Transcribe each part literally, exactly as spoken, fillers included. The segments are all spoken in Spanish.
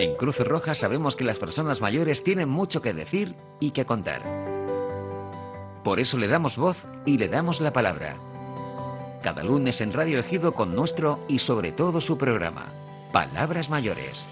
En Cruz Roja sabemos que las personas mayores tienen mucho que decir y que contar. Por eso le damos voz y le damos la palabra. Cada lunes en Radio Ejido con nuestro y sobre todo su programa, Palabras Mayores.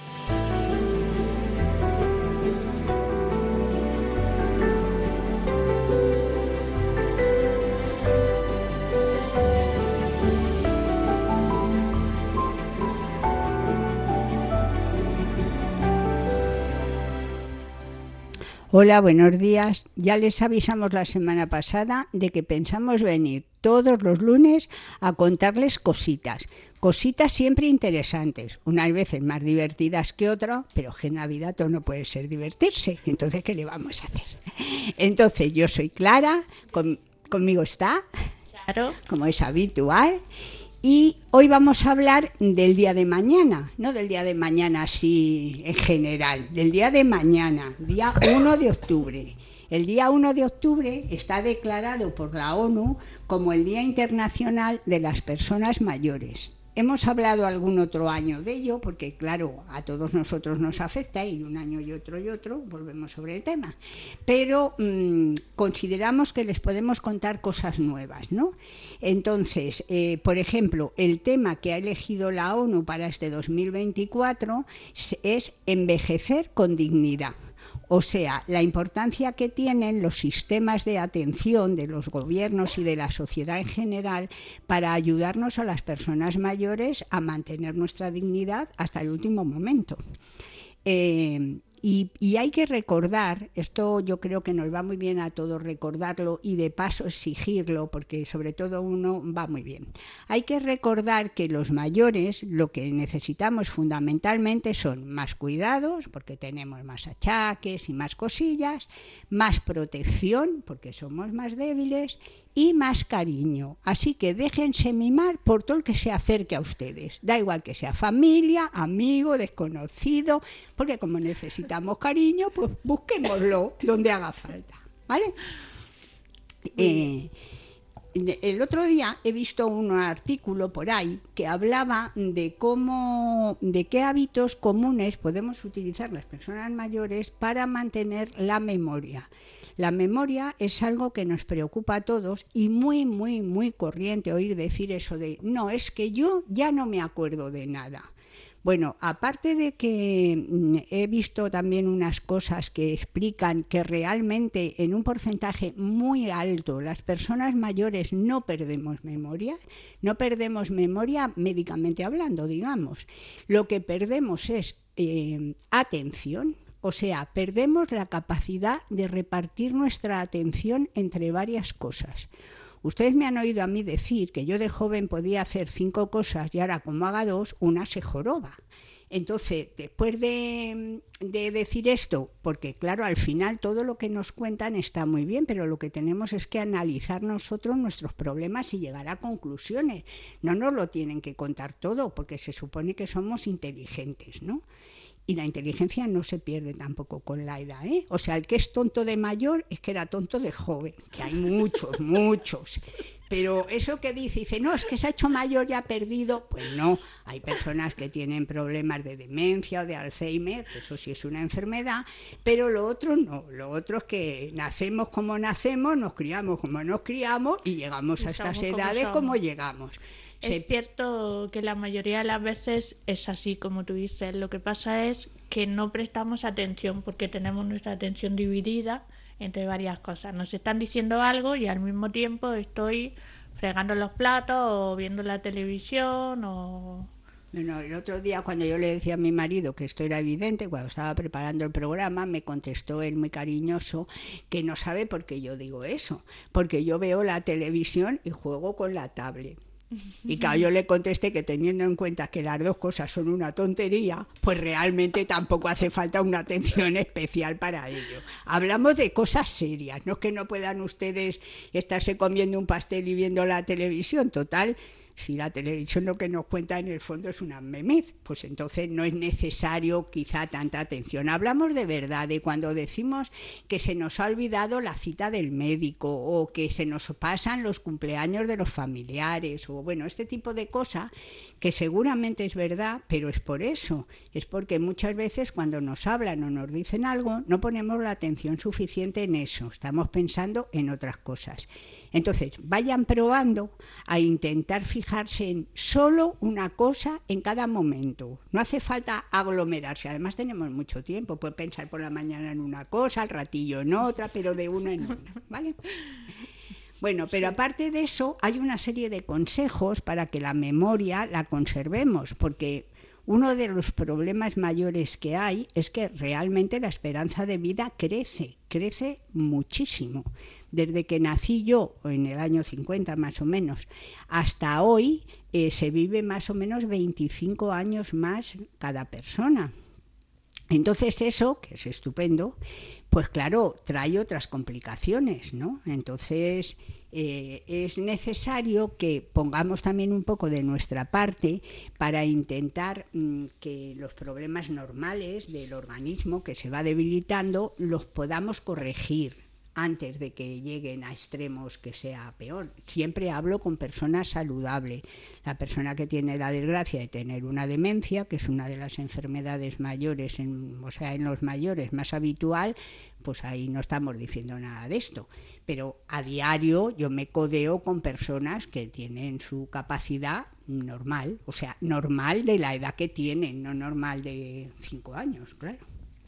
Hola, buenos días. Ya les avisamos la semana pasada de que pensamos venir todos los lunes a contarles cositas. Cositas siempre interesantes, unas veces más divertidas que otras, pero que en Navidad todo no puede ser divertirse. Entonces, ¿qué le vamos a hacer? Entonces, yo soy Clara, con, conmigo está, claro, como es habitual. Y hoy vamos a hablar del día de mañana, no del día de mañana así en general, del día de mañana, día uno de octubre. El día uno de octubre está declarado por la ONU como el Día Internacional de las Personas Mayores. Hemos hablado algún otro año de ello, porque claro, a todos nosotros nos afecta y un año y otro y otro volvemos sobre el tema. Pero mmm, consideramos que les podemos contar cosas nuevas, ¿no? Entonces, eh, por ejemplo, el tema que ha elegido la ONU para este dos mil veinticuatro es envejecer con dignidad. O sea, la importancia que tienen los sistemas de atención de los gobiernos y de la sociedad en general para ayudarnos a las personas mayores a mantener nuestra dignidad hasta el último momento. Eh, y, y hay que recordar, esto yo creo que nos va muy bien a todos recordarlo y de paso exigirlo, porque sobre todo uno va muy bien. Hay que recordar que los mayores lo que necesitamos fundamentalmente son más cuidados, porque tenemos más achaques y más cosillas, más protección, porque somos más débiles, y más cariño. Así que déjense mimar por todo el que se acerque a ustedes. Da igual que sea familia, amigo, desconocido, porque como necesitamos cariño, pues busquémoslo donde haga falta, ¿vale? Eh, el otro día he visto un artículo por ahí que hablaba de cómo, de qué hábitos comunes podemos utilizar las personas mayores para mantener la memoria. La memoria es algo que nos preocupa a todos y muy, muy, muy corriente oír decir eso de no, es que yo ya no me acuerdo de nada. Bueno, aparte de que he visto también unas cosas que explican que realmente en un porcentaje muy alto las personas mayores no perdemos memoria, no perdemos memoria médicamente hablando, digamos. Lo que perdemos es eh, atención. O sea, perdemos la capacidad de repartir nuestra atención entre varias cosas. Ustedes me han oído a mí decir que yo de joven podía hacer cinco cosas y ahora como haga dos, una se joroba. Entonces, después de, de decir esto, porque claro, al final todo lo que nos cuentan está muy bien, pero lo que tenemos es que analizar nosotros nuestros problemas y llegar a conclusiones. No nos lo tienen que contar todo, porque se supone que somos inteligentes, ¿no? Y la inteligencia no se pierde tampoco con la edad, ¿eh? O sea, el que es tonto de mayor es que era tonto de joven, que hay muchos, muchos. Pero eso que dice, dice, no, es que se ha hecho mayor y ha perdido, pues no. Hay personas que tienen problemas de demencia o de Alzheimer, que eso sí es una enfermedad, pero lo otro no. Lo otro es que nacemos como nacemos, nos criamos como nos criamos y llegamos a estas edades como llegamos. Es Se... cierto que la mayoría de las veces es así como tú dices. Lo que pasa es que no prestamos atención porque tenemos nuestra atención dividida entre varias cosas. Nos están diciendo algo y al mismo tiempo estoy fregando los platos o viendo la televisión o... Bueno, el otro día cuando yo le decía a mi marido que esto era evidente, cuando estaba preparando el programa, me contestó él muy cariñoso que no sabe por qué yo digo eso, porque yo veo la televisión y juego con la tablet. Y claro, yo le contesté que teniendo en cuenta que las dos cosas son una tontería, pues realmente tampoco hace falta una atención especial para ello. Hablamos de cosas serias, no es que no puedan ustedes estarse comiendo un pastel y viendo la televisión, total, Si la televisión lo que nos cuenta en el fondo es una memez, pues entonces no es necesario quizá tanta atención. Hablamos de verdad, de cuando decimos que se nos ha olvidado la cita del médico o que se nos pasan los cumpleaños de los familiares o bueno, este tipo de cosas que seguramente es verdad, pero es por eso, es porque muchas veces cuando nos hablan o nos dicen algo no ponemos la atención suficiente en eso, estamos pensando en otras cosas. Entonces, vayan probando a intentar fijarse en solo una cosa en cada momento. No hace falta aglomerarse, además tenemos mucho tiempo, puede pensar por la mañana en una cosa, al ratillo en otra, pero de una en una, ¿vale? Bueno, pero aparte de eso, hay una serie de consejos para que la memoria la conservemos, porque uno de los problemas mayores que hay es que realmente la esperanza de vida crece, crece muchísimo. Desde que nací yo, en el año cincuenta más o menos, hasta hoy eh, se vive más o menos veinticinco años más cada persona. Entonces eso, que es estupendo, pues claro, trae otras complicaciones, ¿no? Entonces eh, es necesario que pongamos también un poco de nuestra parte para intentar mmm, que los problemas normales del organismo que se va debilitando los podamos corregir antes de que lleguen a extremos que sea peor. Siempre hablo con personas saludables. La persona que tiene la desgracia de tener una demencia, que es una de las enfermedades mayores, en, o sea, en los mayores más habitual, pues ahí no estamos diciendo nada de esto. Pero a diario yo me codeo con personas que tienen su capacidad normal, o sea, normal de la edad que tienen, no normal de cinco años, claro.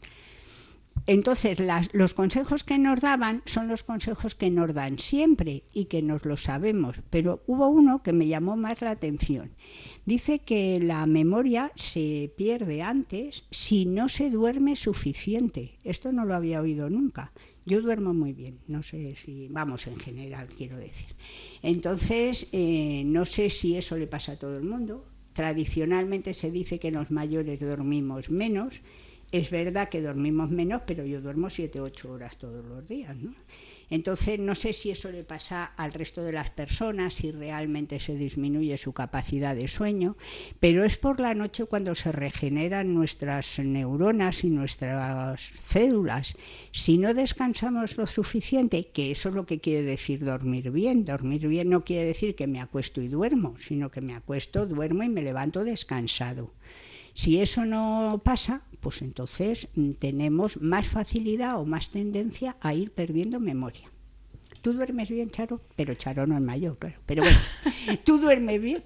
Entonces, las, los consejos que nos daban son los consejos que nos dan siempre y que nos lo sabemos, pero hubo uno que me llamó más la atención. Dice que la memoria se pierde antes si no se duerme suficiente. Esto no lo había oído nunca. Yo duermo muy bien, no sé si, vamos, en general quiero decir. Entonces, eh, no sé si eso le pasa a todo el mundo. Tradicionalmente se dice que los mayores dormimos menos. Es verdad que dormimos menos, pero yo duermo siete u ocho horas todos los días, ¿no? Entonces, no sé si eso le pasa al resto de las personas, si realmente se disminuye su capacidad de sueño, pero es por la noche cuando se regeneran nuestras neuronas y nuestras células. Si no descansamos lo suficiente, que eso es lo que quiere decir dormir bien. Dormir bien no quiere decir que me acuesto y duermo, sino que me acuesto, duermo y me levanto descansado. Si eso no pasa, pues entonces tenemos más facilidad o más tendencia a ir perdiendo memoria. ¿Tú duermes bien, Charo? Pero Charo no es mayor, claro. Pero bueno, ¿tú duermes bien?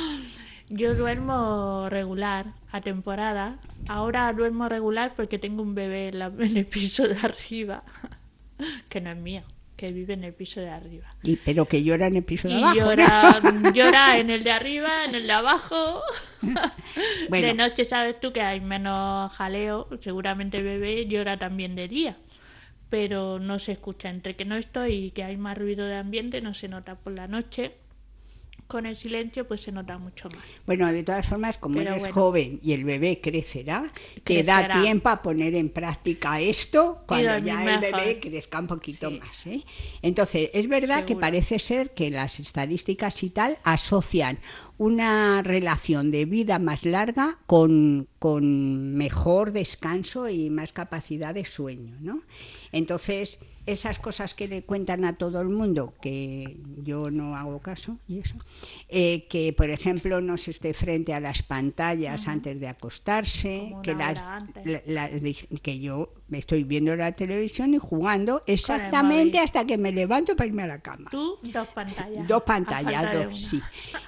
Yo duermo regular, a temporada. Ahora duermo regular porque tengo un bebé en, la, en el piso de arriba, que no es mío, que vive en el piso de arriba. Y, pero que llora en el piso de y abajo. Llora, ¿no? Llora en el de arriba, en el de abajo. Bueno. De noche sabes tú que hay menos jaleo, seguramente el bebé llora también de día, pero no se escucha. Entre que no estoy y que hay más ruido de ambiente, no se nota por la noche. Con el silencio pues se nota mucho más. Bueno, de todas formas, como Pero eres bueno, joven y el bebé crecerá, crecerá, te da tiempo a poner en práctica esto cuando ya mejor. el bebé crezca un poquito Sí. más, ¿eh? Entonces, es verdad Seguro. que parece ser que las estadísticas y tal asocian una relación de vida más larga con, con mejor descanso y más capacidad de sueño, ¿no? Entonces, esas cosas que le cuentan a todo el mundo, que yo no hago caso, y eso, eh, que por ejemplo no se esté frente a las pantallas uh-huh. antes de acostarse, Como que, una las, hora antes. la, la, que yo estoy viendo la televisión y jugando exactamente hasta que me levanto para irme a la cama. Tú, dos pantallas. Dos pantallas, dos, sí.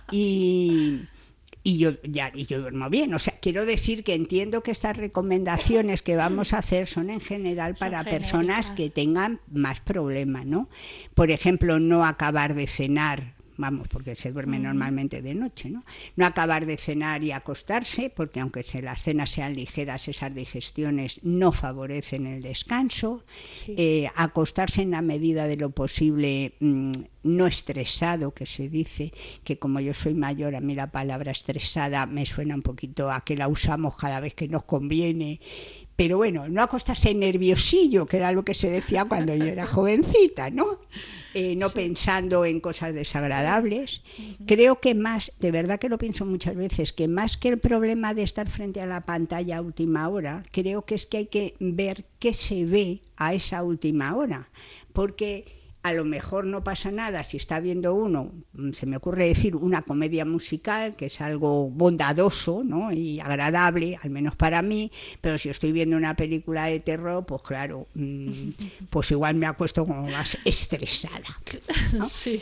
Y... Y yo, ya, y yo duermo bien, o sea, quiero decir que entiendo que estas recomendaciones que vamos a hacer son en general para Son personas genéricas. que tengan más problemas, ¿no? Por ejemplo, no acabar de cenar, vamos, porque se duerme uh-huh. normalmente de noche, ¿no? No acabar de cenar y acostarse, porque aunque se, las cenas sean ligeras, esas digestiones no favorecen el descanso. Sí. Eh, acostarse en la medida de lo posible mmm, no estresado, que se dice, que como yo soy mayor, a mí la palabra estresada me suena un poquito a que la usamos cada vez que nos conviene, pero bueno, no acostarse nerviosillo, que era lo que se decía cuando yo era jovencita, ¿no? Eh, no pensando en cosas desagradables. Creo que más, de verdad que lo pienso muchas veces, que más que el problema de estar frente a la pantalla a última hora, creo que es que hay que ver qué se ve a esa última hora, porque a lo mejor no pasa nada si está viendo uno, se me ocurre decir, una comedia musical, que es algo bondadoso, ¿no? Y agradable, al menos para mí, pero si estoy viendo una película de terror, pues claro, pues igual me acuesto como más estresada, ¿no? Sí.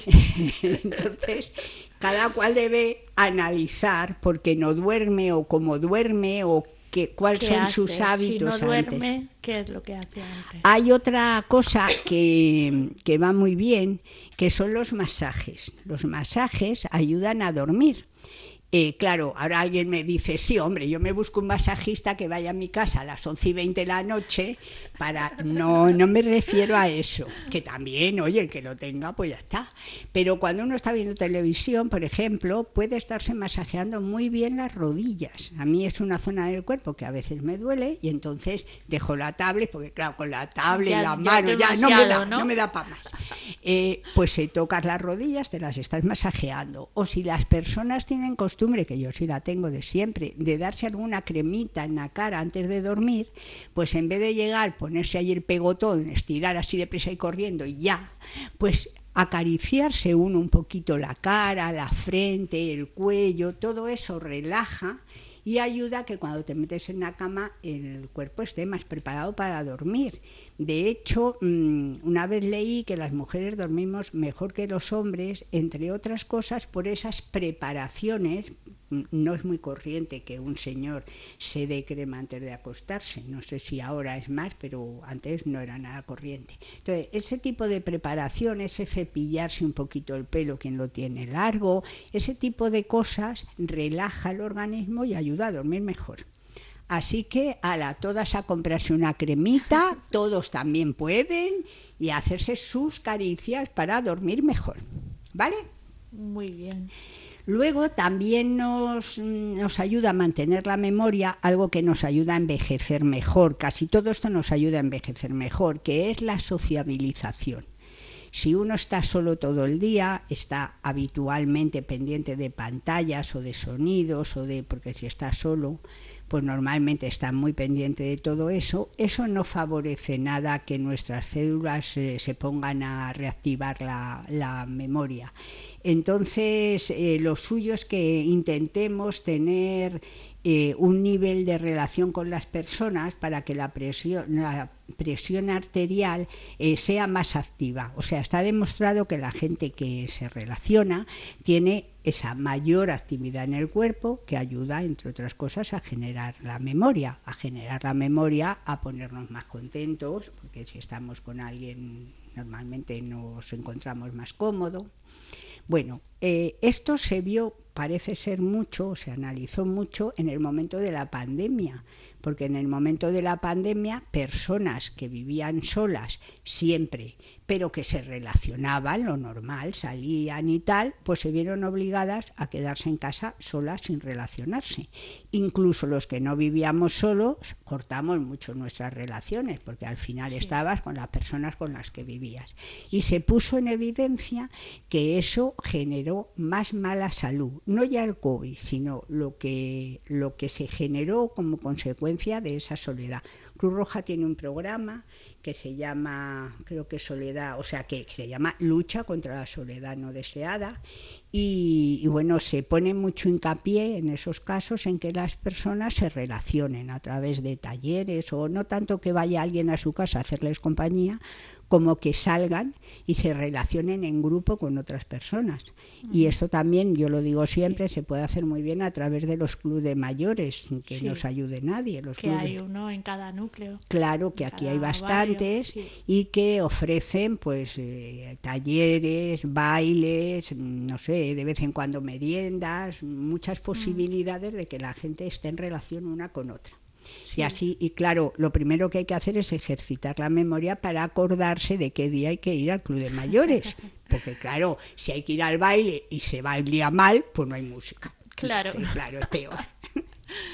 Entonces, cada cual debe analizar por qué no duerme o cómo duerme o que, cuáles son hace? sus hábitos. Si no duerme, antes. ¿qué es lo que hace antes? Hay otra cosa que, que va muy bien, que son los masajes. Los masajes ayudan a dormir. Eh, claro, ahora alguien me dice, sí, hombre, yo me busco un masajista que vaya a mi casa a las once y veinte de la noche para... No, no me refiero a eso, que también, oye, el que lo tenga, pues ya está. Pero cuando uno está viendo televisión, por ejemplo, puede estarse masajeando muy bien las rodillas. A mí es una zona del cuerpo que a veces me duele y entonces dejo la tablet, porque claro, con la tablet en la mano ya no me da, ¿no? no me da para más. Eh, pues si tocas las rodillas, te las estás masajeando. O si las personas tienen costumbre, que yo sí la tengo de siempre, de darse alguna cremita en la cara antes de dormir, pues en vez de llegar, ponerse ahí el pegotón, estirar así deprisa y corriendo y ya, pues acariciarse uno un poquito la cara, la frente, el cuello, todo eso relaja y ayuda a que cuando te metes en la cama el cuerpo esté más preparado para dormir. De hecho, una vez leí que las mujeres dormimos mejor que los hombres, entre otras cosas por esas preparaciones. No es muy corriente que un señor se dé crema antes de acostarse, no sé si ahora es más, pero antes no era nada corriente. Entonces, ese tipo de preparación, ese cepillarse un poquito el pelo, quien lo tiene largo, ese tipo de cosas relaja el organismo y ayuda a dormir mejor. Así que a la todas a comprarse una cremita, todos también pueden, y a hacerse sus caricias para dormir mejor, ¿vale? Muy bien. Luego también nos, nos ayuda a mantener la memoria, algo que nos ayuda a envejecer mejor, casi todo esto nos ayuda a envejecer mejor, que es la sociabilización. Si uno está solo todo el día, está habitualmente pendiente de pantallas o de sonidos, o de porque si está solo, pues normalmente está muy pendiente de todo eso, eso no favorece nada que nuestras células eh, se pongan a reactivar la, la memoria. Entonces, eh, lo suyo es que intentemos tener eh, un nivel de relación con las personas para que la presión, la presión arterial eh, sea más activa. O sea, está demostrado que la gente que se relaciona tiene esa mayor actividad en el cuerpo que ayuda, entre otras cosas, a generar la memoria, a generar la memoria, a ponernos más contentos, porque si estamos con alguien normalmente nos encontramos más cómodos. Bueno, eh, esto se vio, parece ser mucho, se analizó mucho en el momento de la pandemia, porque en el momento de la pandemia personas que vivían solas siempre, pero que se relacionaban, lo normal, salían y tal, pues se vieron obligadas a quedarse en casa solas sin relacionarse. Incluso los que no vivíamos solos cortamos mucho nuestras relaciones, porque al final sí. estabas con las personas con las que vivías. Y se puso en evidencia que eso generó más mala salud, no ya el COVID, sino lo que, lo que se generó como consecuencia de esa soledad. Cruz Roja tiene un programa que se llama, creo que Soledad, o sea, que se llama Lucha contra la Soledad No Deseada, y, y bueno, se pone mucho hincapié en esos casos en que las personas se relacionen a través de talleres, o no tanto que vaya alguien a su casa a hacerles compañía, como que salgan y se relacionen en grupo con otras personas. Y esto también, yo lo digo siempre, se puede hacer muy bien a través de los clubes de mayores, sin que sí. nos ayude nadie. Los que clubes. Hay uno en cada núcleo. Claro, que aquí hay bastantes barrio, sí. y que ofrecen pues eh, talleres, bailes, no sé, de vez en cuando meriendas, muchas posibilidades mm. de que la gente esté en relación una con otra. Sí. Y así, y claro, lo primero que hay que hacer es ejercitar la memoria para acordarse de qué día hay que ir al club de mayores. Porque claro, si hay que ir al baile y se va el día mal, pues no hay música. Claro. Sí, claro, es peor.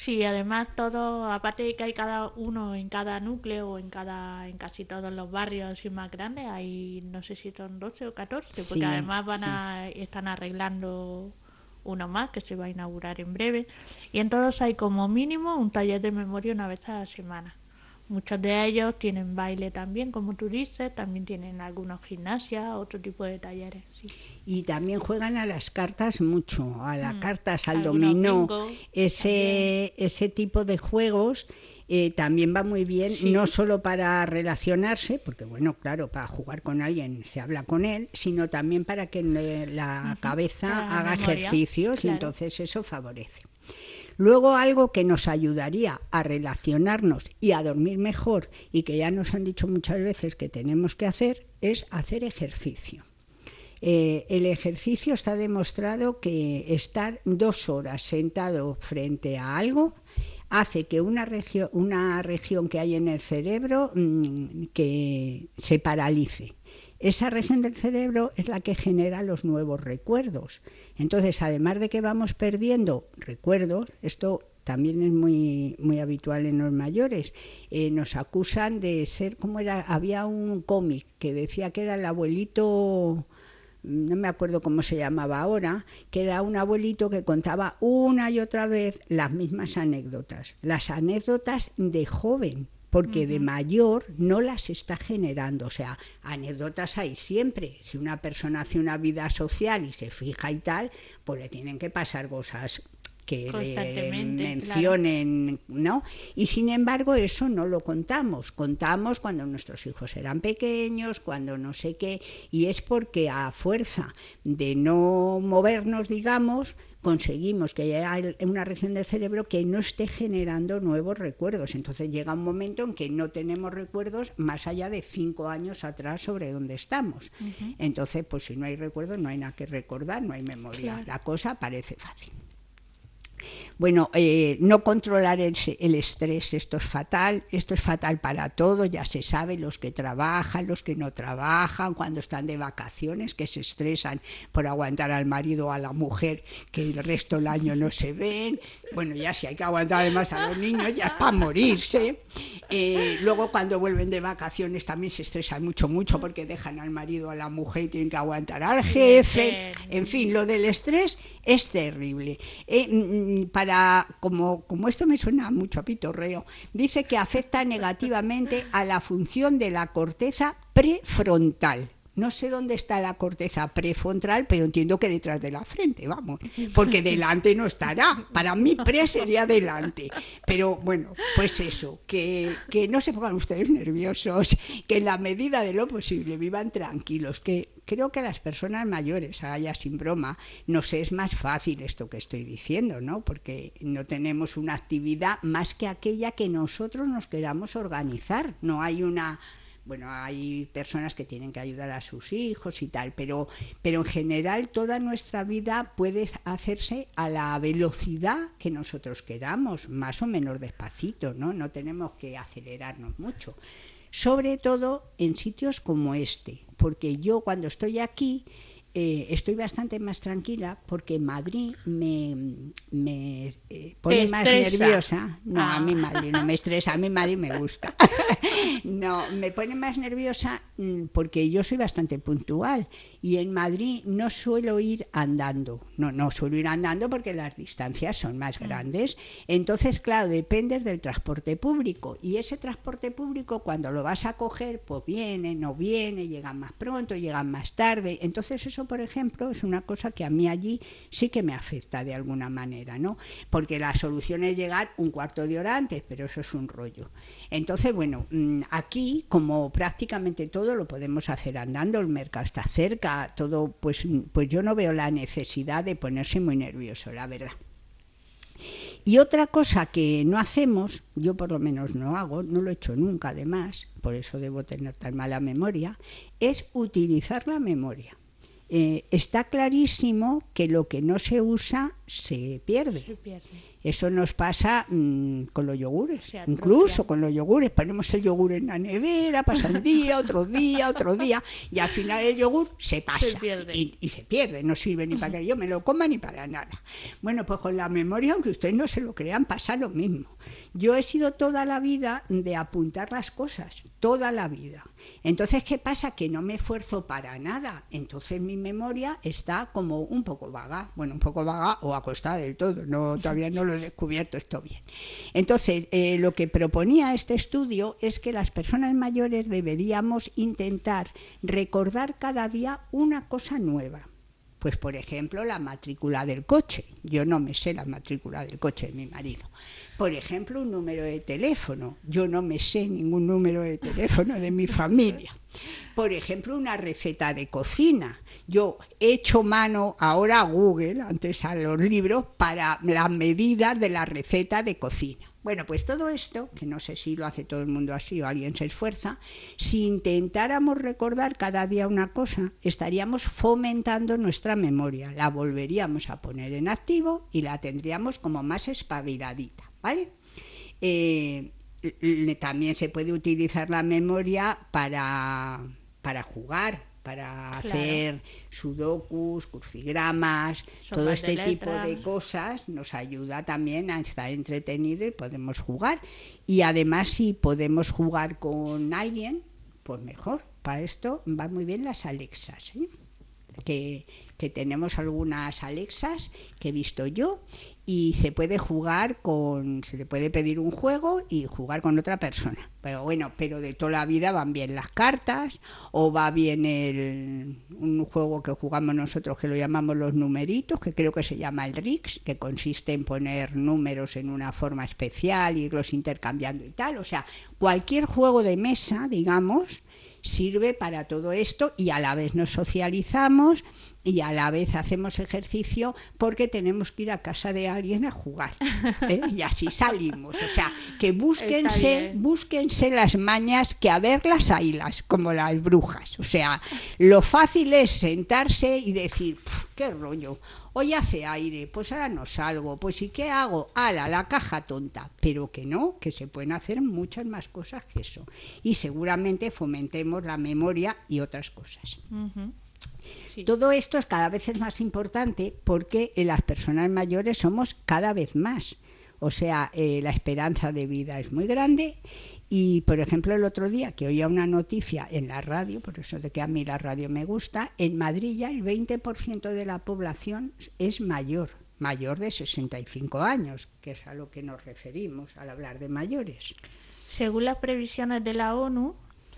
Sí, además todo, aparte de que hay cada uno en cada núcleo o en cada, en casi todos los barrios así más grandes, hay no sé si son doce o catorce, porque Sí, además van sí. a, están arreglando uno más que se va a inaugurar en breve. Y en todos hay como mínimo un taller de memoria una vez a la semana. Muchos de ellos tienen baile también, como tú dices, también tienen algunos gimnasia, otro tipo de talleres. Sí. Y también juegan a las cartas mucho, a las Mm, cartas, al algunos dominó, bingo ese, ese tipo de juegos eh, también va muy bien, Sí. no solo para relacionarse, porque bueno, claro, para jugar con alguien se habla con él, sino también para que eh, la Ujú, cabeza para la haga memoria, ejercicios y claro. entonces eso favorece. Luego algo que nos ayudaría a relacionarnos y a dormir mejor y que ya nos han dicho muchas veces que tenemos que hacer es hacer ejercicio. Eh, el ejercicio está demostrado que estar dos horas sentado frente a algo hace que una, regio, una región que hay en el cerebro mmm, que se paralice. Esa región del cerebro es la que genera los nuevos recuerdos. Entonces, además de que vamos perdiendo recuerdos, esto también es muy, muy habitual en los mayores, eh, nos acusan de ser, como era, había un cómic que decía que era el abuelito, no me acuerdo cómo se llamaba ahora, que era un abuelito que contaba una y otra vez las mismas anécdotas, las anécdotas de joven, porque uh-huh. de mayor no las está generando. O sea, anécdotas hay siempre. Si una persona hace una vida social y se fija y tal, pues le tienen que pasar cosas que le mencionen, claro. ¿no? Y sin embargo eso no lo contamos. Contamos cuando nuestros hijos eran pequeños, cuando no sé qué, y es porque a fuerza de no movernos, digamos, conseguimos que haya una región del cerebro que no esté generando nuevos recuerdos. Entonces llega un momento en que no tenemos recuerdos más allá de cinco años atrás sobre dónde estamos. Uh-huh. Entonces, pues si no hay recuerdos, no hay nada que recordar, no hay memoria. Claro. La cosa parece fácil. Bueno, eh, no controlar el, el estrés, esto es fatal, esto es fatal para todo, ya se sabe, los que trabajan, los que no trabajan, cuando están de vacaciones, que se estresan por aguantar al marido o a la mujer, que el resto del año no se ven, bueno, ya si hay que aguantar además a los niños, ya es para morirse. Eh, luego cuando vuelven de vacaciones también se estresan mucho, mucho, porque dejan al marido o a la mujer y tienen que aguantar al jefe, en fin, lo del estrés es terrible. Eh, para, como, como esto me suena mucho a pitorreo, dice que afecta negativamente a la función de la corteza prefrontal. No sé dónde está la corteza prefrontal, pero entiendo que detrás de la frente, vamos, porque delante no estará. Para mí pre sería delante. Pero bueno, pues eso, que, que no se pongan ustedes nerviosos, que en la medida de lo posible vivan tranquilos, que creo que a las personas mayores, ahora ya sin broma, nos es más fácil esto que estoy diciendo, ¿no? Porque no tenemos una actividad más que aquella que nosotros nos queramos organizar. No hay una... Bueno, hay personas que tienen que ayudar a sus hijos y tal, pero, pero en general toda nuestra vida puede hacerse a la velocidad que nosotros queramos, más o menos despacito, ¿no? No tenemos que acelerarnos mucho. Sobre todo en sitios como este, porque yo cuando estoy aquí eh, estoy bastante más tranquila, porque Madrid me, me eh, pone más nerviosa. No, ah. a mí Madrid no me estresa, a mí Madrid me gusta. No, me pone más nerviosa porque yo soy bastante puntual y en Madrid no suelo ir andando. No, no suelo ir andando porque las distancias son más grandes. Entonces, claro, dependes del transporte público, y ese transporte público cuando lo vas a coger, pues viene, no viene, llegan más pronto, llegan más tarde. Entonces eso, por ejemplo, es una cosa que a mí allí sí que me afecta de alguna manera, ¿no? Porque la solución es llegar un cuarto de hora antes, pero eso es un rollo. Entonces, bueno, aquí, como prácticamente todo lo podemos hacer andando, el mercado está cerca, todo, pues, pues yo no veo la necesidad de ponerse muy nervioso, la verdad. Y otra cosa que no hacemos, yo por lo menos no hago, no lo he hecho nunca además, por eso debo tener tan mala memoria, es utilizar la memoria. Eh, está clarísimo que lo que no se usa se pierde. Se pierde. Eso nos pasa mmm, con los yogures, Sí, incluso con los yogures. Ponemos el yogur en la nevera, pasa un día, otro día, otro día, y al final el yogur se pasa Se pierde. y, y se pierde, no sirve ni para que yo me lo coma ni para nada. Bueno, pues con la memoria, aunque ustedes no se lo crean, pasa lo mismo. Yo he sido toda la vida de apuntar las cosas, toda la vida. Entonces, ¿qué pasa? Que no me esfuerzo para nada. Entonces mi memoria está como un poco vaga, bueno, un poco vaga o acostada del todo, no, todavía no lo he descubierto esto bien. Entonces, eh, lo que proponía este estudio es que las personas mayores deberíamos intentar recordar cada día una cosa nueva. Pues, por ejemplo, la matrícula del coche. Yo no me sé la matrícula del coche de mi marido. Por ejemplo, un número de teléfono. Yo no me sé ningún número de teléfono de mi familia. Por ejemplo, una receta de cocina. Yo he hecho mano ahora a Google, antes a los libros, para las medidas de la receta de cocina. Bueno, pues todo esto, que no sé si lo hace todo el mundo así o alguien se esfuerza, si intentáramos recordar cada día una cosa, estaríamos fomentando nuestra memoria, la volveríamos a poner en activo y la tendríamos como más espabiladita, ¿vale? Eh, también se puede utilizar la memoria para, para jugar, para Claro. hacer sudokus, crucigramas, Sopas todo de este tipo letras. de cosas nos ayuda también a estar entretenido y podemos jugar. Y además, si podemos jugar con alguien, pues mejor. Para esto van muy bien las Alexas, ¿eh? que, que tenemos algunas Alexas que he visto yo, y se puede jugar con, se le puede pedir un juego y jugar con otra persona. Pero bueno, pero de toda la vida van bien las cartas, o va bien el, un juego que jugamos nosotros que lo llamamos los numeritos, que creo que se llama el Rix, que consiste en poner números en una forma especial, irlos intercambiando y tal. O sea, cualquier juego de mesa, digamos, sirve para todo esto, y a la vez nos socializamos y a la vez hacemos ejercicio, porque tenemos que ir a casa de alguien a jugar, ¿eh? Y así salimos. O sea, que búsquense, búsquense las mañas, que a verlas haylas, como las brujas. O sea, lo fácil es sentarse y decir, qué rollo, hoy hace aire, pues ahora no salgo, pues ¿y qué hago? ¡Hala, la caja tonta! Pero que no, que se pueden hacer muchas más cosas que eso. Y seguramente fomentemos la memoria y otras cosas. Uh-huh. Sí. Todo esto es cada vez es más importante, porque las personas mayores somos cada vez más. O sea, eh, la esperanza de vida es muy grande. Y, por ejemplo, el otro día que oía una noticia en la radio, por eso de que a mí la radio me gusta, en Madrid ya el veinte por ciento de la población es mayor, mayor de sesenta y cinco años, que es a lo que nos referimos al hablar de mayores. Según las previsiones de la ONU,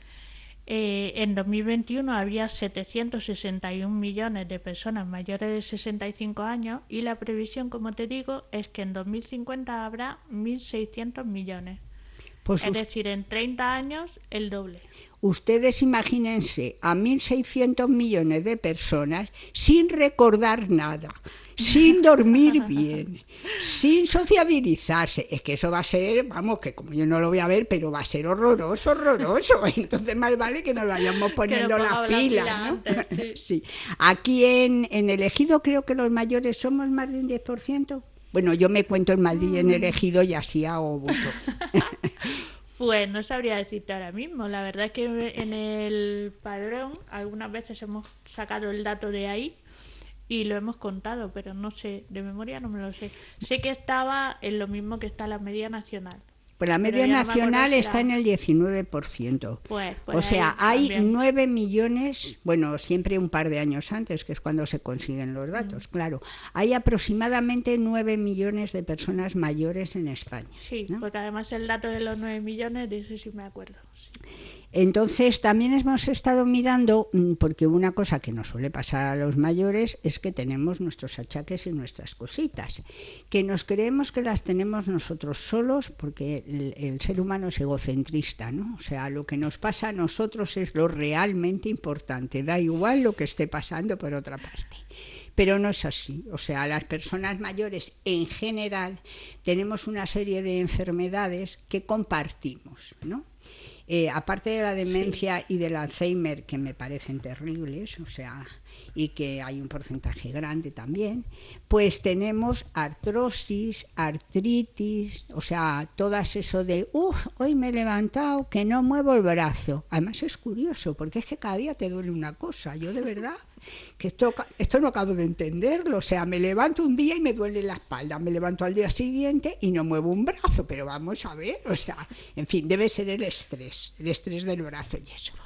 eh, en dos mil veintiuno había setecientos sesenta y un millones de personas mayores de sesenta y cinco años, y la previsión, como te digo, es que en dos mil cincuenta habrá mil seiscientos millones. Pues es decir, en treinta años el doble. Ustedes imagínense a mil seiscientos millones de personas sin recordar nada, sin dormir bien, sin sociabilizarse. Es que eso va a ser, vamos, que como yo no lo voy a ver, pero va a ser horroroso, horroroso. Entonces más vale que nos vayamos poniendo las pilas, ¿no? Antes, sí. Sí. Aquí en, en el Ejido creo que los mayores somos más de un diez por ciento. Bueno, yo me cuento en Madrid y en el Ejido y así hago voto. Pues no sabría decirte ahora mismo. La verdad es que en el padrón algunas veces hemos sacado el dato de ahí y lo hemos contado, pero no sé, de memoria no me lo sé. Sé que estaba en lo mismo que está la media nacional. Pues la media Pero ya no me nacional acuerdo si está era- en el diecinueve por ciento. Pues, pues O sea, ahí hay también. nueve millones, bueno, siempre un par de años antes, que es cuando se consiguen los datos, claro. Hay aproximadamente nueve millones de personas mayores en España. Sí, ¿no? porque además el dato de los nueve millones, de eso sí me acuerdo. Sí. Entonces, también hemos estado mirando, mm, porque una cosa que nos suele pasar a los mayores es que tenemos nuestros achaques y nuestras cositas, que nos creemos que las tenemos nosotros solos, porque el, el ser humano es egocentrista, ¿no? O sea, lo que nos pasa a nosotros es lo realmente importante, da igual lo que esté pasando por otra parte. Pero no es así. O sea, las personas mayores en general tenemos una serie de enfermedades que compartimos, ¿no? Eh, aparte de la demencia sí. y del Alzheimer, que me parecen terribles, o sea, y que hay un porcentaje grande también, pues tenemos artrosis, artritis, o sea, todas eso de, uff, hoy me he levantado, que no muevo el brazo. Además es curioso, porque es que cada día te duele una cosa. Yo de verdad, que esto, esto no acabo de entenderlo, o sea, me levanto un día y me duele la espalda, me levanto al día siguiente y no muevo un brazo, pero vamos a ver, o sea, en fin, debe ser el estrés, el estrés del brazo y eso.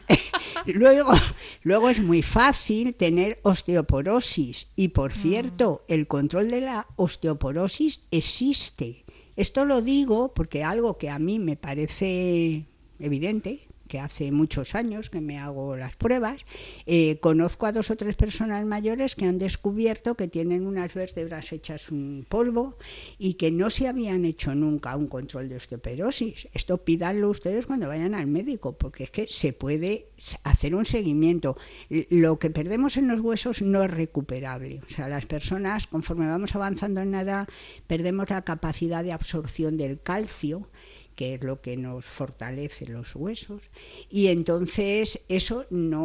luego, luego es muy fácil tener osteoporosis y, por cierto, el control de la osteoporosis existe. Esto lo digo porque algo que a mí me parece evidente, que hace muchos años que me hago las pruebas, eh, conozco a dos o tres personas mayores que han descubierto que tienen unas vértebras hechas un polvo y que no se habían hecho nunca un control de osteoporosis. Esto pídanlo ustedes cuando vayan al médico, porque es que se puede hacer un seguimiento. Lo que perdemos en los huesos no es recuperable. O sea, las personas, conforme vamos avanzando en la edad, perdemos la capacidad de absorción del calcio, que es lo que nos fortalece los huesos, y entonces eso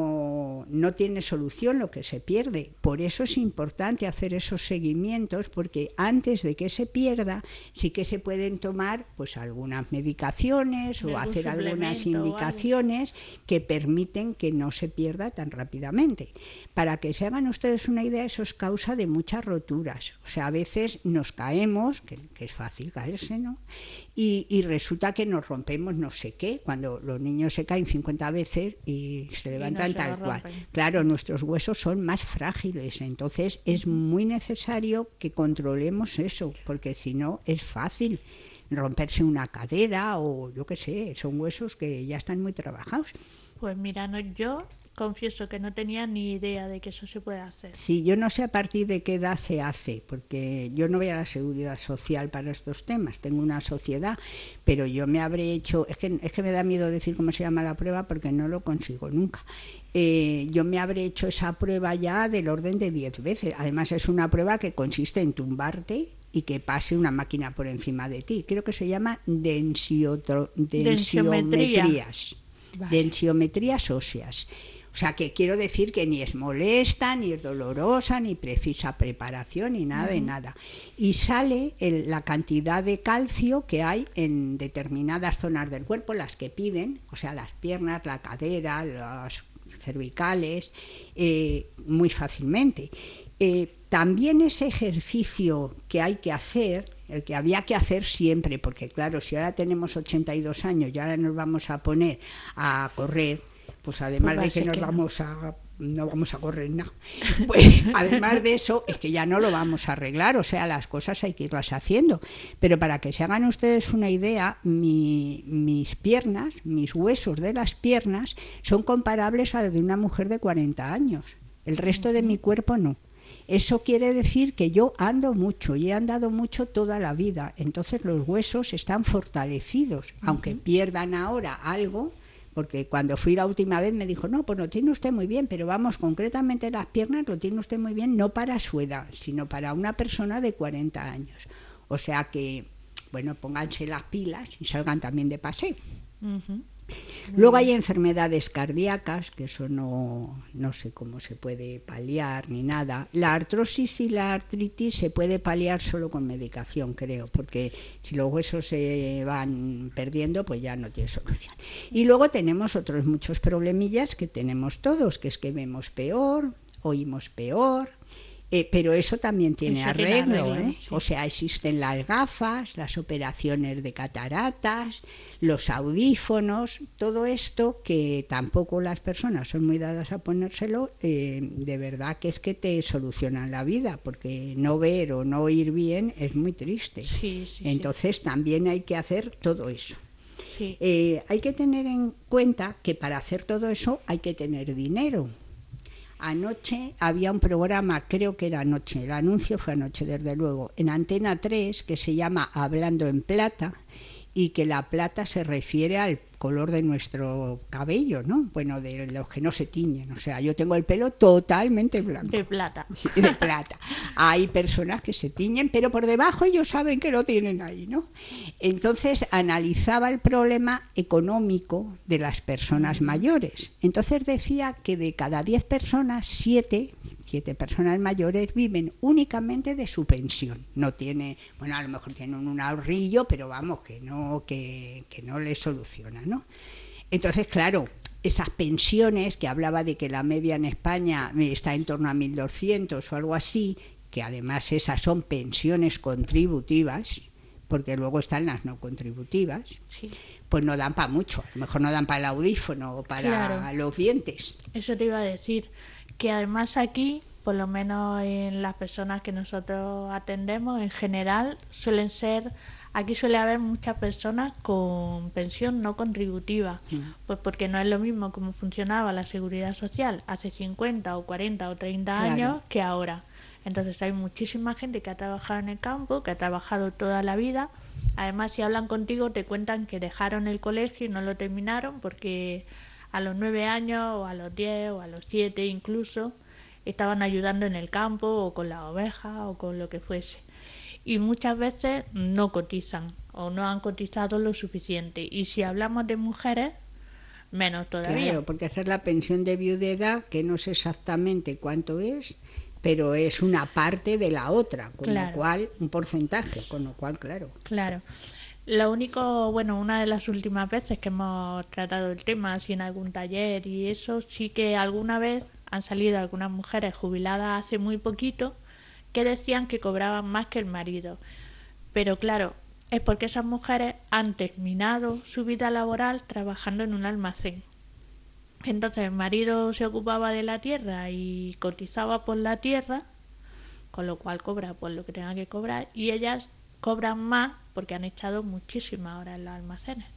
no, no tiene solución lo que se pierde. Por eso es importante hacer esos seguimientos, porque antes de que se pierda sí que se pueden tomar pues algunas medicaciones o hacer algunas indicaciones que permiten que no se pierda tan rápidamente. Para que se hagan ustedes una idea, eso es causa de muchas roturas. O sea, a veces nos caemos, que, que es fácil caerse, ¿no? Y, y resulta que nos rompemos no sé qué, cuando los niños se caen cincuenta veces y se levantan y no se tal cual. Claro, nuestros huesos son más frágiles, entonces es muy necesario que controlemos eso, porque si no es fácil romperse una cadera o yo qué sé, son huesos que ya están muy trabajados. Pues mira, no, yo confieso que no tenía ni idea de que eso se puede hacer. Sí, yo no sé a partir de qué edad se hace, porque yo no voy a la seguridad social para estos temas, tengo una sociedad, pero yo me habré hecho, es que, es que me da miedo decir cómo se llama la prueba porque no lo consigo nunca. Eh, yo me habré hecho esa prueba ya del orden de diez veces. Además es una prueba que consiste en tumbarte y que pase una máquina por encima de ti. Creo que se llama densiotro, densiometrías, vale. densiometrías óseas. O sea, que quiero decir que ni es molesta, ni es dolorosa, ni precisa preparación, ni nada de uh-huh. nada. Y sale el, la cantidad de calcio que hay en determinadas zonas del cuerpo, las que piden, o sea, las piernas, la cadera, los cervicales, eh, muy fácilmente. Eh, también ese ejercicio que hay que hacer, el que había que hacer siempre, porque claro, si ahora tenemos ochenta y dos años y ahora nos vamos a poner a correr, pues además pues de que nos que vamos no. a no vamos a correr nada, pues además de eso es que ya no lo vamos a arreglar, o sea, las cosas hay que irlas haciendo. Pero para que se hagan ustedes una idea, mi, mis piernas, mis huesos de las piernas son comparables a los de una mujer de cuarenta años, el resto de mi cuerpo no. Eso quiere decir que yo ando mucho y he andado mucho toda la vida, entonces los huesos están fortalecidos, uh-huh. aunque pierdan ahora algo. Porque cuando fui la última vez me dijo, no, pues lo tiene usted muy bien, pero vamos, concretamente las piernas lo tiene usted muy bien, no para su edad, sino para una persona de cuarenta años. O sea que, bueno, pónganse las pilas y salgan también de paseo. Uh-huh. Luego hay enfermedades cardíacas, que eso no, no sé cómo se puede paliar ni nada. La artrosis y la artritis se puede paliar solo con medicación, creo, porque si los huesos se van perdiendo, pues ya no tiene solución. Y luego tenemos otros muchos problemillas que tenemos todos, que es que vemos peor, oímos peor. Eh, pero eso también tiene eso arreglo, tiene arreglo ¿eh? Sí. O sea, existen las gafas, las operaciones de cataratas, los audífonos, todo esto que tampoco las personas son muy dadas a ponérselo, eh, de verdad que es que te solucionan la vida, porque no ver o no oír bien es muy triste. Sí, sí, Entonces sí. también hay que hacer todo eso. Sí. Eh, hay que tener en cuenta que para hacer todo eso hay que tener dinero. Anoche había un programa, creo que era anoche, el anuncio fue anoche desde luego, en Antena tres, que se llama Hablando en Plata, y que la plata se refiere al color de nuestro cabello, ¿no? Bueno, de los que no se tiñen. O sea, yo tengo el pelo totalmente blanco. De plata. De plata. Hay personas que se tiñen, pero por debajo ellos saben que lo tienen ahí, ¿no? Entonces analizaba el problema económico de las personas mayores. Entonces decía que de cada diez personas, siete, siete personas mayores viven únicamente de su pensión. No tiene, bueno, a lo mejor tienen un ahorrillo, pero vamos, que no, que, que no les soluciona, ¿no? Entonces, claro, esas pensiones, que hablaba de que la media en España está en torno a mil doscientos o algo así, que además esas son pensiones contributivas, porque luego están las no contributivas, Sí. pues no dan para mucho. A lo mejor no dan para el audífono o para Claro. los dientes. Eso te iba a decir, que además aquí, por lo menos en las personas que nosotros atendemos, en general suelen ser, aquí suele haber muchas personas con pensión no contributiva, Mm. pues porque no es lo mismo cómo funcionaba la seguridad social hace cincuenta o cuarenta o treinta Claro. años que ahora. Entonces hay muchísima gente que ha trabajado en el campo, que ha trabajado toda la vida. Además, si hablan contigo, te cuentan que dejaron el colegio y no lo terminaron porque a los nueve años o a los diez o a los siete incluso estaban ayudando en el campo o con las ovejas o con lo que fuese. Y muchas veces no cotizan o no han cotizado lo suficiente. Y si hablamos de mujeres, menos todavía. Claro, porque esa es la pensión de viudedad, que no sé exactamente cuánto es, pero es una parte de la otra, con Claro. lo cual, un porcentaje, con lo cual, claro. Claro. Lo único, bueno, una de las últimas veces que hemos tratado el tema, así en algún taller y eso, sí que alguna vez han salido algunas mujeres jubiladas hace muy poquito que decían que cobraban más que el marido. Pero claro, es porque esas mujeres han terminado su vida laboral trabajando en un almacén. Entonces el marido se ocupaba de la tierra y cotizaba por la tierra, con lo cual cobra por lo que tenga que cobrar, y ellas cobran más porque han echado muchísimas horas en los almacenes.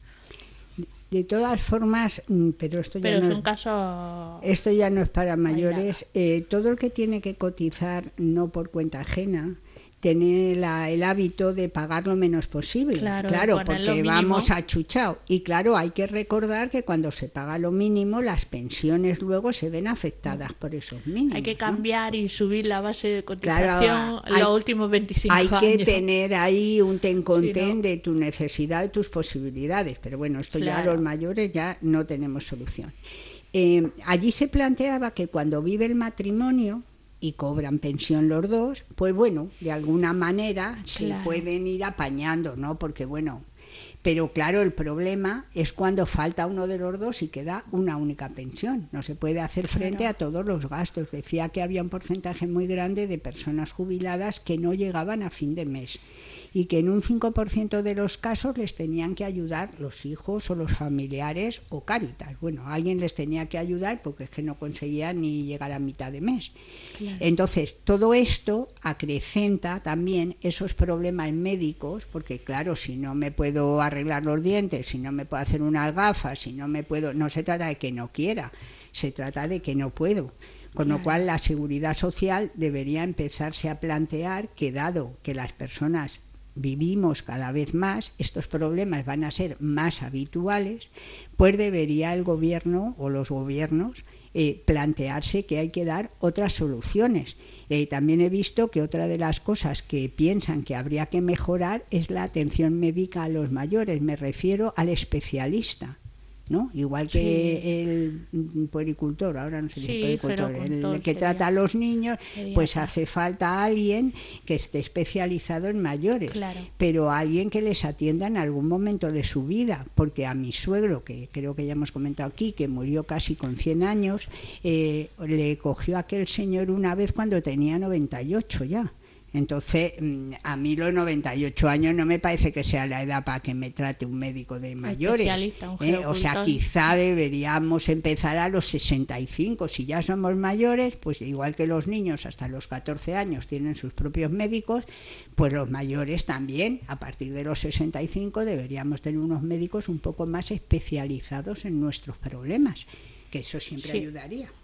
De todas formas, mm, pero esto ya Pero no es es- un caso... Esto ya no es para mayores. Aislado. Eh, todo el que tiene que cotizar no por cuenta ajena tiene la- el hábito de pagar lo menos posible. Claro, poner porque lo mínimo. vamos achuchado. Y claro, hay que recordar que cuando se paga lo mínimo, las pensiones luego se ven afectadas por esos mínimos. Hay que ¿no? cambiar y subir la base de cotización Claro, hay- los últimos veinticinco Hay años. que tener ahí un ten con Sí, ten ¿no? de tu necesidad y tus posibilidades, pero bueno, esto ya Claro. los mayores ya no tenemos solución. Eh, allí se planteaba que cuando vive el matrimonio y cobran pensión los dos, pues bueno, de alguna manera se Claro. pueden ir apañando, ¿no? Porque bueno, pero claro, el problema es cuando falta uno de los dos y queda una única pensión. No se puede hacer frente Claro. a todos los gastos. Decía que había un porcentaje muy grande de personas jubiladas que no llegaban a fin de mes y que en un cinco por ciento de los casos les tenían que ayudar los hijos o los familiares o Cáritas. Bueno, alguien les tenía que ayudar porque es que no conseguían ni llegar a mitad de mes. Claro. Entonces, todo esto acrecenta también esos problemas médicos, porque claro, si no me puedo arreglar los dientes, si no me puedo hacer unas gafas, si no me puedo, no se trata de que no quiera, se trata de que no puedo. Con lo Claro. cual, la seguridad social debería empezarse a plantear que, dado que las personas vivimos cada vez más, estos problemas van a ser más habituales, pues debería el gobierno o los gobiernos eh, plantearse que hay que dar otras soluciones. Eh, también he visto que otra de las cosas que piensan que habría que mejorar es la atención médica a los mayores, me refiero al especialista, ¿no? Igual que Sí. el mm, puericultor, ahora no sé si Sí, es puericultor, el gerocultor que sería. trata a los niños, Sería pues así. hace falta alguien que esté especializado en mayores, Claro. pero alguien que les atienda en algún momento de su vida, porque a mi suegro, que creo que ya hemos comentado aquí, que murió casi con cien años, eh, le cogió aquel señor una vez cuando tenía noventa y ocho ya. Entonces, mm, a mí los noventa y ocho años no me parece que sea la edad para que me trate un médico de mayores. especialista, un ¿eh? O sea, gerocultor. quizá deberíamos empezar a los sesenta y cinco. Si ya somos mayores, pues igual que los niños hasta los catorce años tienen sus propios médicos, pues los mayores también, a partir de los sesenta y cinco, deberíamos tener unos médicos un poco más especializados en nuestros problemas, que eso siempre Sí. ayudaría.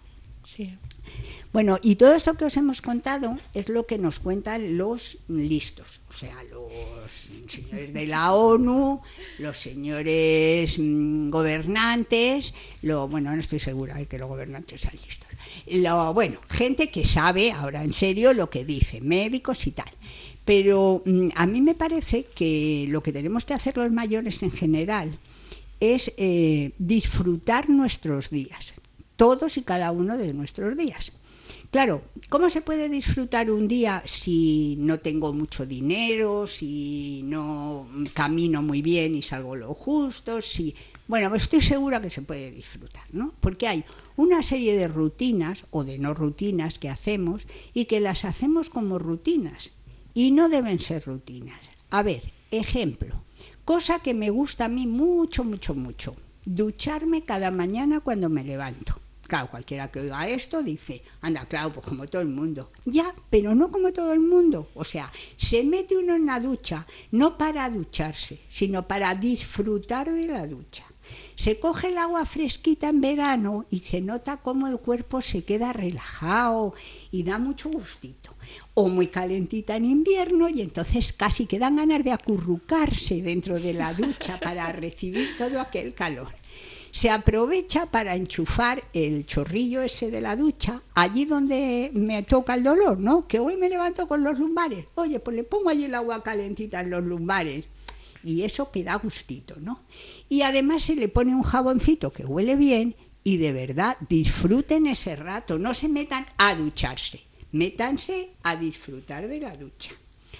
Sí. Bueno, y todo esto que os hemos contado es lo que nos cuentan los listos, o sea, los señores de la ONU, los señores mmm, gobernantes, lo, bueno, no estoy segura de que los gobernantes sean listos, lo, bueno, gente que sabe ahora en serio lo que dice, médicos y tal. Pero mmm, a mí me parece que lo que tenemos que hacer los mayores en general es eh, disfrutar nuestros días, todos y cada uno de nuestros días. Claro, ¿cómo se puede disfrutar un día si no tengo mucho dinero, si no camino muy bien y salgo lo justo? Si... Bueno, pues estoy segura que se puede disfrutar, ¿no? Porque hay una serie de rutinas o de no rutinas que hacemos y que las hacemos como rutinas y no deben ser rutinas. A ver, ejemplo, cosa que me gusta a mí mucho, mucho, mucho, ducharme cada mañana cuando me levanto. Claro, cualquiera que oiga esto dice, anda, claro, pues como todo el mundo. Ya, pero no como todo el mundo. O sea, se mete uno en la ducha, no para ducharse, sino para disfrutar de la ducha. Se coge el agua fresquita en verano y se nota cómo el cuerpo se queda relajado y da mucho gustito. O muy calentita en invierno y entonces casi que dan ganas de acurrucarse dentro de la ducha para recibir todo aquel calor. Se aprovecha para enchufar el chorrillo ese de la ducha allí donde me toca el dolor, ¿no? Que hoy me levanto con los lumbares. Oye, pues le pongo allí el agua calentita en los lumbares y eso que da gustito, ¿no? Y además se le pone un jaboncito que huele bien y de verdad disfruten ese rato, no se metan a ducharse, métanse a disfrutar de la ducha.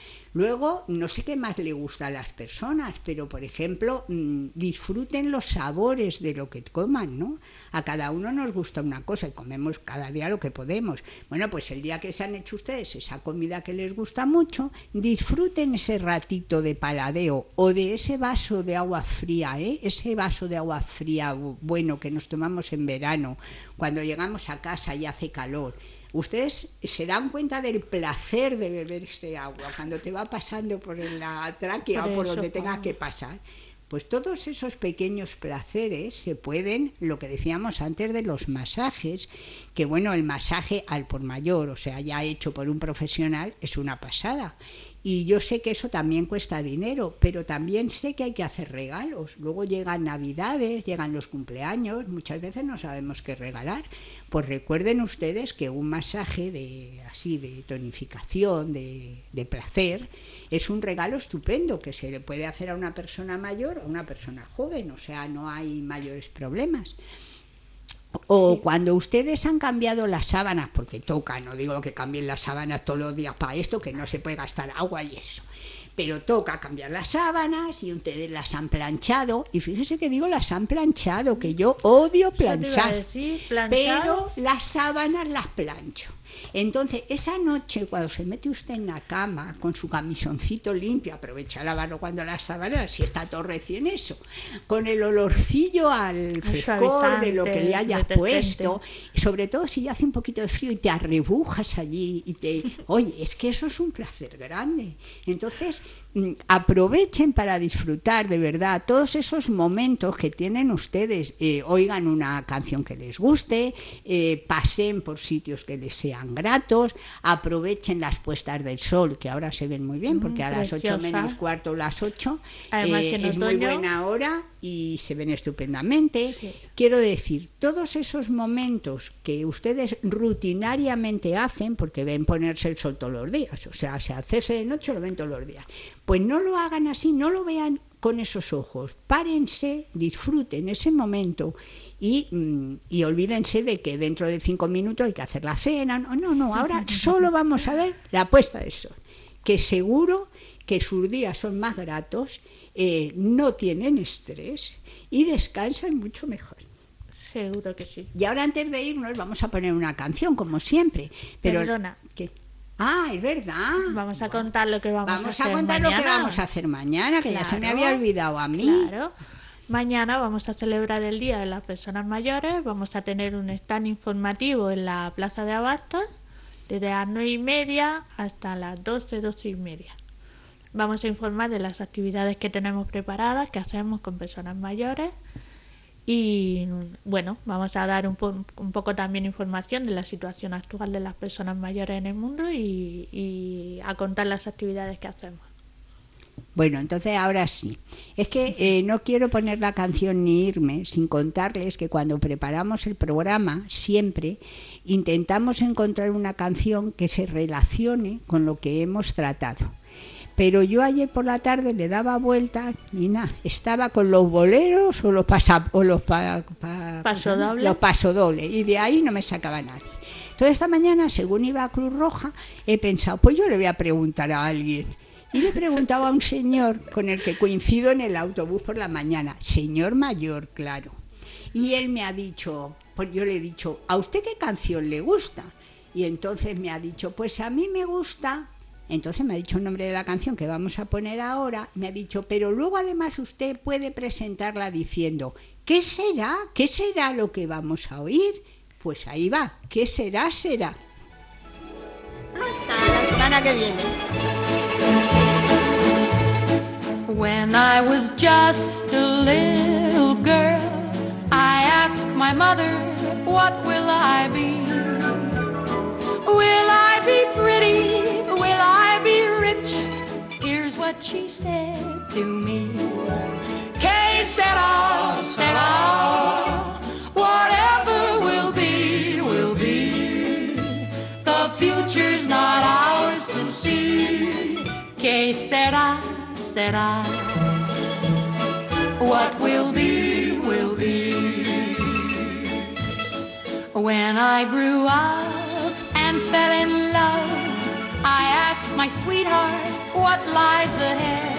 Luego, no sé qué más le gusta a las personas, pero, por ejemplo, mmm, disfruten los sabores de lo que coman, ¿no? A cada uno nos gusta una cosa y comemos cada día lo que podemos. Bueno, pues el día que se han hecho ustedes esa comida que les gusta mucho, disfruten ese ratito de paladeo o de ese vaso de agua fría, ¿eh? Ese vaso de agua fría bueno que nos tomamos en verano, cuando llegamos a casa y hace calor. Ustedes se dan cuenta del placer de beber ese agua cuando te va pasando por la tráquea por o por eso, donde tenga que pasar. Pues todos esos pequeños placeres se pueden, lo que decíamos antes de los masajes, que bueno, el masaje al por mayor, o sea, ya hecho por un profesional, es una pasada. Y yo sé que eso también cuesta dinero, pero también sé que hay que hacer regalos. Luego llegan Navidades, llegan los cumpleaños, muchas veces no sabemos qué regalar. Pues recuerden ustedes que un masaje de así de tonificación, de, de placer, es un regalo estupendo que se le puede hacer a una persona mayor o a una persona joven, o sea, no hay mayores problemas. O sí. Cuando ustedes han cambiado las sábanas, porque toca, no digo que cambien las sábanas todos los días para esto, que no se puede gastar agua y eso, pero toca cambiar las sábanas y ustedes las han planchado, y fíjese que digo las han planchado, que yo odio planchar, decir, pero las sábanas las plancho. Entonces, esa noche, cuando se mete usted en la cama con su camisoncito limpio, aprovecha a lavarlo cuando las sábanas, si está todo recién eso, con el olorcillo al frescor de lo que le hayas puesto, sobre todo si ya hace un poquito de frío y te arrebujas allí y te... Oye, es que eso es un placer grande. Entonces, aprovechen para disfrutar de verdad todos esos momentos que tienen ustedes, eh, oigan una canción que les guste, eh, pasen por sitios que les sean gratos, aprovechen las puestas del sol, que ahora se ven muy bien, porque a las ocho menos cuarto, las ocho, eh, es muy buena hora y se ven estupendamente. Sí. Quiero decir, todos esos momentos que ustedes rutinariamente hacen, porque ven ponerse el sol todos los días, o sea, si hacerse de noche lo ven todos los días, pues no lo hagan así, no lo vean con esos ojos, párense, disfruten ese momento y, y olvídense de que dentro de cinco minutos hay que hacer la cena. No, no, no, ahora solo vamos a ver la puesta de sol, que seguro que sus días son más gratos, eh, no tienen estrés y descansan mucho mejor. Seguro que sí. Y ahora antes de irnos vamos a poner una canción, como siempre. Pero, Perdona. ¿qué? Ah, es verdad. Vamos a contar lo que vamos, vamos a hacer mañana. Vamos a contar lo que vamos a hacer mañana, que claro, ya se me había olvidado a mí. Claro. Mañana vamos a celebrar el Día de las Personas Mayores. Vamos a tener un stand informativo en la Plaza de Abastos, desde las nueve y media hasta las doce, doce y media. Vamos a informar de las actividades que tenemos preparadas, que hacemos con personas mayores. Y bueno, vamos a dar un, po- un poco también información de la situación actual de las personas mayores en el mundo y, y a contar las actividades que hacemos. Bueno, entonces ahora sí. Es que eh, no quiero poner la canción ni irme sin contarles que cuando preparamos el programa siempre intentamos encontrar una canción que se relacione con lo que hemos tratado. Pero yo ayer por la tarde le daba vuelta y nada, estaba con los boleros o los pasa, o los pa, pa, Pasodobles. los pasodobles, y de ahí no me sacaba nadie. Entonces esta mañana, según iba a Cruz Roja, he pensado, pues yo le voy a preguntar a alguien. Y le he preguntado a un señor con el que coincido en el autobús por la mañana, señor mayor, claro. Y él me ha dicho, pues yo le he dicho, ¿a usted qué canción le gusta? Y entonces me ha dicho, pues a mí me gusta... Entonces me ha dicho el nombre de la canción que vamos a poner ahora, me ha dicho, pero luego además usted puede presentarla diciendo, ¿qué será? ¿Qué será lo que vamos a oír? Pues ahí va, ¿qué será? Será. Hasta la semana que viene. When I was just a little girl, I asked my mother, what will I be? Will I be pretty? Will I be rich? Here's what she said to me. Que sera, sera. Whatever will be, will be. The future's not ours to see. Que sera, sera. What will be, will be. When I grew up and fell in love, I asked my sweetheart what lies ahead.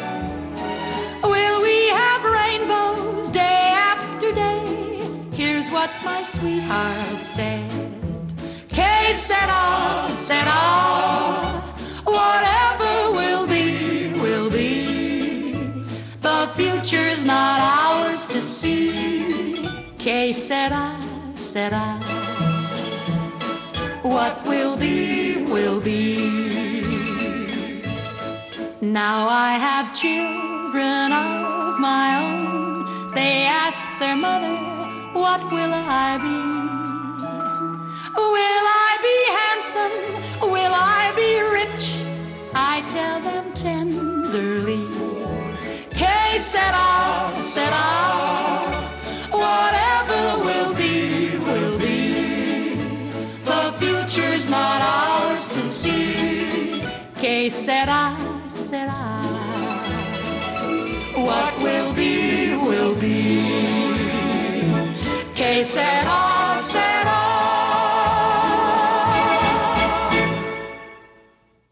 Will we have rainbows day after day? Here's what my sweetheart said. Que sera, sera. Whatever will be, will be. The future's not ours to see. Que sera, sera. What will be, will be. Now I have children of my own. They ask their mother, what will I be? Will I be handsome? Will I be rich? I tell them tenderly. Que sera, sera. Whatever will be, will be. The future's not ours to see. Que sera, sera. What will be,